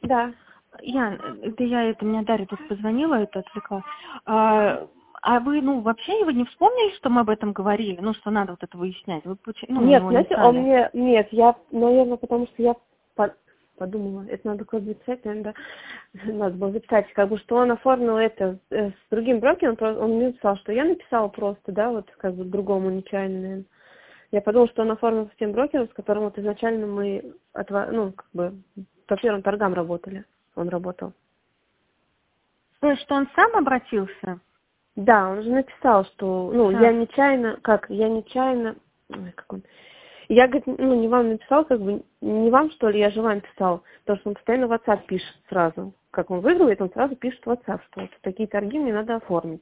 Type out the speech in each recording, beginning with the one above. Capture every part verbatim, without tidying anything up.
Да. Ян, это я, это меня Дарья тут позвонила, это отвлекла. А, а вы, ну, вообще вы не вспомнили, что мы об этом говорили? Ну, что надо вот это выяснять? Вы, ну, Нет, его не знаете, стали. он мне... Нет, я, наверное, потому что я по- подумала, это надо куда-то записать, наверное, да. Надо было записать, как бы, что он оформил это э, с другим брокером, он, он мне написал, что я написала просто, да, вот, как бы, другому нечаянно, наверное. Я подумала, что он оформил с тем брокером, с которым вот изначально мы, отва- ну, как бы, по первым торгам работали. Он работал. То есть, что он сам обратился? Да, он же написал, что, ну, Так. я нечаянно, как, я нечаянно, ой, как он, я, говорит, ну, не вам написал, как бы, не вам, что ли, я же вам писал, потому что он постоянно в WhatsApp пишет сразу. Как он выигрывает, он сразу пишет в WhatsApp, что вот такие торги мне надо оформить.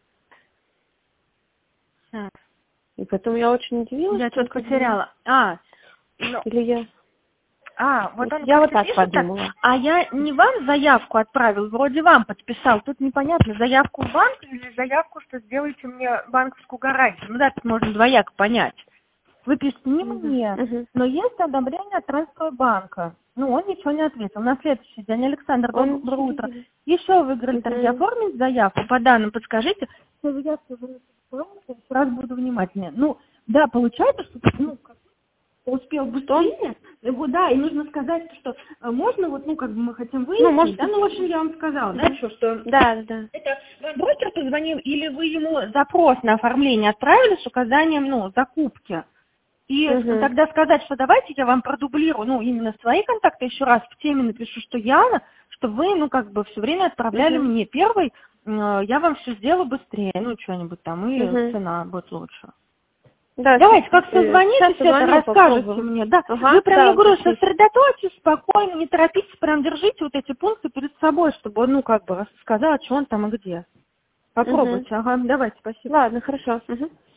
Так. И поэтому я очень удивилась, Я что он что-то как бы, потеряла. А, ну, или я, а, вот вот он я вот просто так пишет так, подумала. а я не вам заявку отправил, вроде вам подписал. Тут непонятно, заявку в банк или заявку, что сделайте мне банковскую гарантию. Ну да, тут можно двояко понять. Вы пишете не мне, Угу. но есть одобрение от Транстройбанка. Ну, он ничего не ответил. На следующий день: Александр, Он, доброе утро. Еще выиграли торги, угу. оформить заявку по данным, подскажите. Если заявку вы оформите, сразу буду внимательнее. Ну, да, получается, что ну, как успел Что он, быстрее, его, да, и нужно сказать, что э, можно, вот, ну, как бы мы хотим ну, выяснить, может да, быть, ну, в общем, я вам сказала, да, угу. что, что Да, да. это вам брокер позвонил, или вы ему запрос на оформление отправили с указанием, ну, закупки. И Угу. тогда сказать, что давайте я вам продублирую, ну, именно свои контакты, еще раз в теме напишу, что Яна, что вы, ну, как бы все время отправляли Угу. мне первый, э, я вам все сделаю быстрее, ну, что-нибудь там, и Угу. цена будет лучше. Да, щ- Давайте, как э, сейчас созвонитесь, это позвоню, расскажете попробую. мне, да. Вы Ага, прям, я да, говорю, дошлись. сосредоточьтесь, спокойно, не торопитесь, прям держите вот эти пункты перед собой, чтобы он, ну, как бы рассказал, что он там и где. Угу. Попробуйте, ага, давайте, спасибо. Ладно, хорошо. Угу.